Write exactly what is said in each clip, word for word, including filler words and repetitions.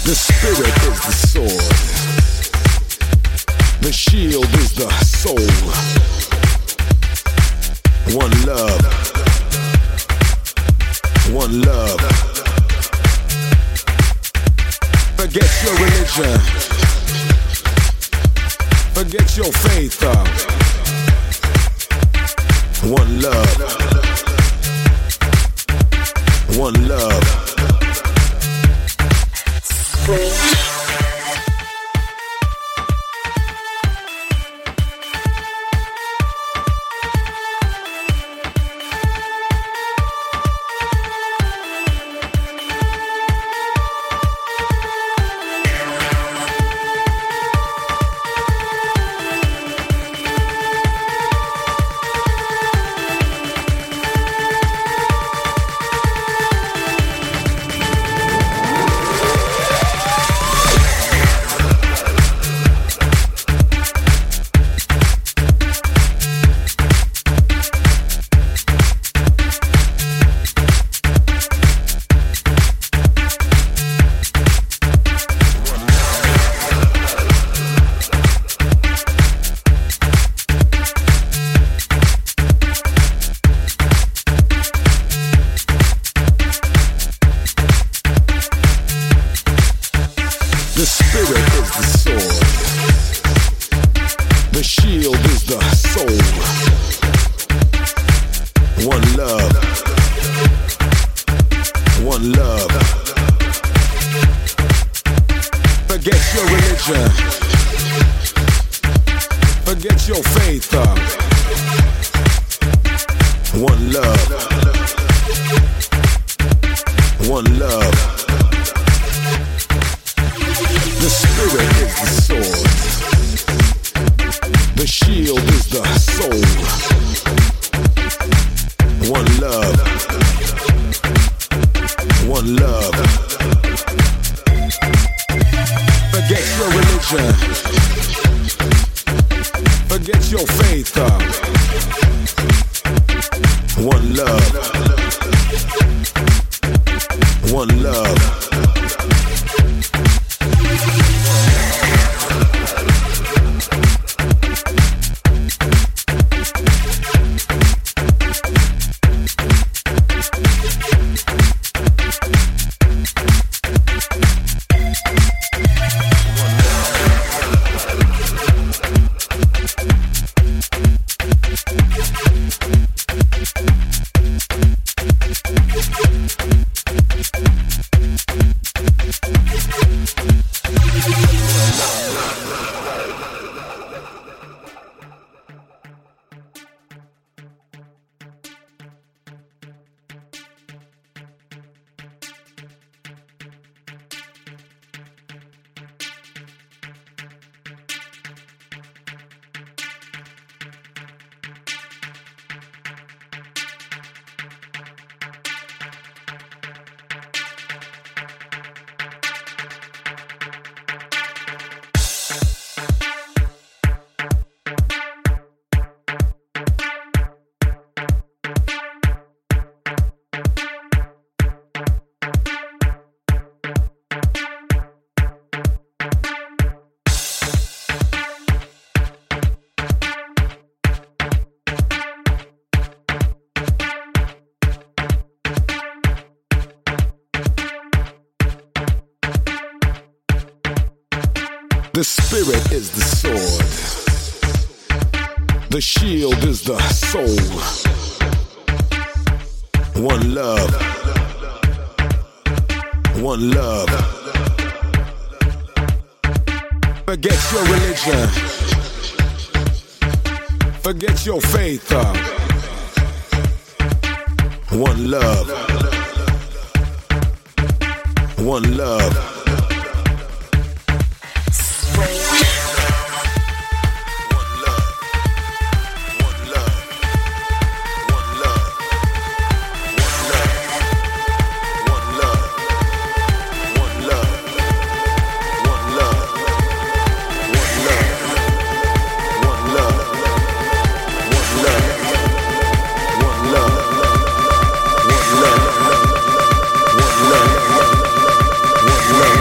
The spirit is the sword. The shield is the soul. One love. One love. Forget your religion. Forget your faith. Uh. One love. One love. Sweet. The spirit is the sword. The shield is the soul. One love. One love. Forget your religion. Forget your faith. Uh. One love. One love. The spirit is the sword. The shield is the soul. One love. One love. Forget your religion. Forget your faith. Uh. One love. One love. The spirit is the sword. The shield is the soul. One love. One love. Forget your religion. Forget your faith. Uh. One love. One love. Love.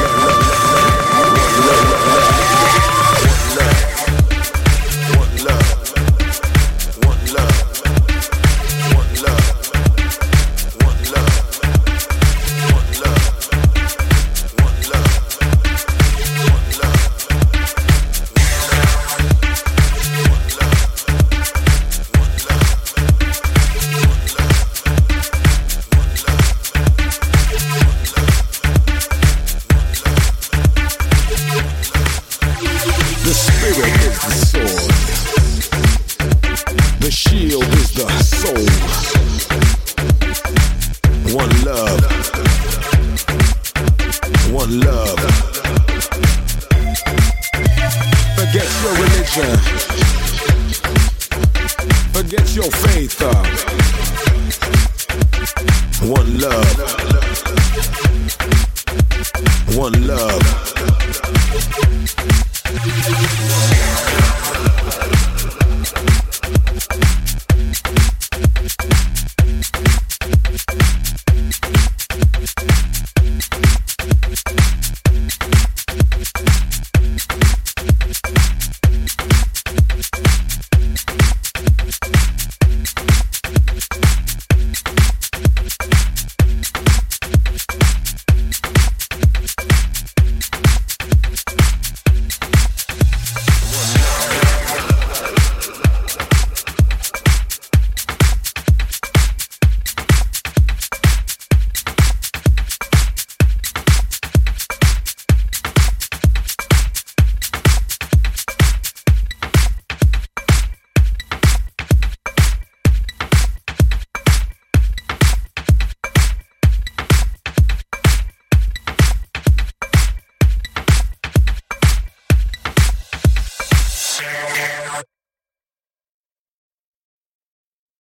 listen. Forget your faith. Uh. One love. One love.